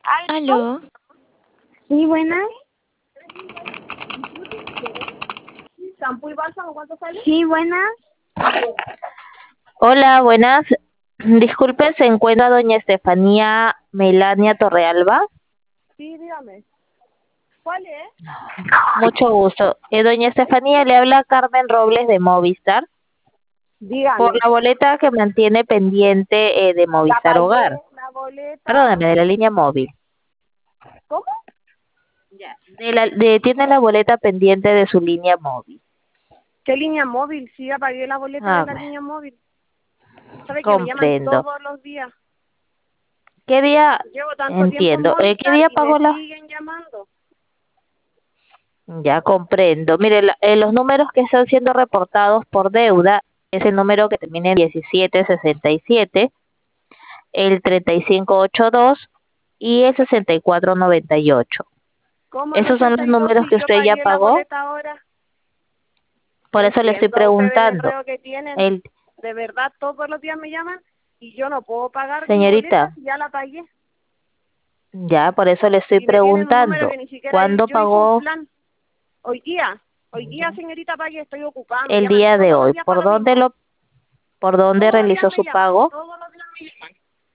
Aló, Sí, buenas. ¿Shampoo y bálsamo cuánto sale? Sí, buenas. hola, buenas. Disculpe, ¿se encuentra doña Estefanía Melania Torrealba? Sí, dígame. ¿Cuál es? Mucho gusto. Doña Estefanía, le habla Carmen Robles de Movistar por Dígame. la boleta que mantiene pendiente de La Movistar pagué, Hogar. la boleta. Perdóname, de la línea móvil. ¿Cómo? Ya. Tiene la boleta pendiente de su línea móvil. ¿Qué línea móvil? Sí, ya pagué la boleta de Ah, la línea móvil. ¿Sabe que me llaman comprendo. todos los días? ¿Qué día? Llevo tanto tiempo en Entiendo. ¿Qué Movistar día y me pagó la? siguen llamando. Ya comprendo. Mire, los números que están siendo reportados por deuda es el número que termina en 1767, el 3582 y el 6498. ¿Cómo el Esos son los 82 números si que yo usted ya pagué la pagó. boleta ahora? Por No eso le estoy entiendo ustedes el preguntando. enredo que tienen. El, De verdad, todos los días me llaman y yo no puedo pagar mi boleta señorita, si ya la pagué. ya por eso le estoy Y me tienen un número preguntando. que ni siquiera ¿Cuándo yo hice un pagó plan. Hoy día, señorita Pague, estoy ocupada, me el llaman día de todos los hoy? días para lo mismo. Por dónde Todos los días realizó me su llaman, pago? todos los días me llaman.